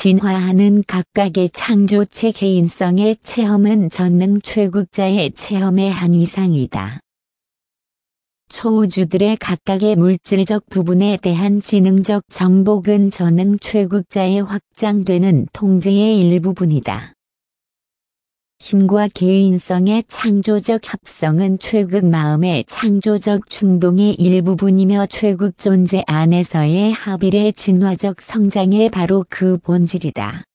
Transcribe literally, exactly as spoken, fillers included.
진화하는 각각의 창조체 개인성의 체험은 전능 최국자의 체험의 한 위상이다. 초우주들의 각각의 물질적 부분에 대한 지능적 정복은 전능 최국자의 확장되는 통제의 일부분이다. 힘과 개인성의 창조적 합성은 최국 마음의 창조적 충동의 일부분이며 최국 존재 안에서의 합일의 진화적 성장의 바로 그 본질이다.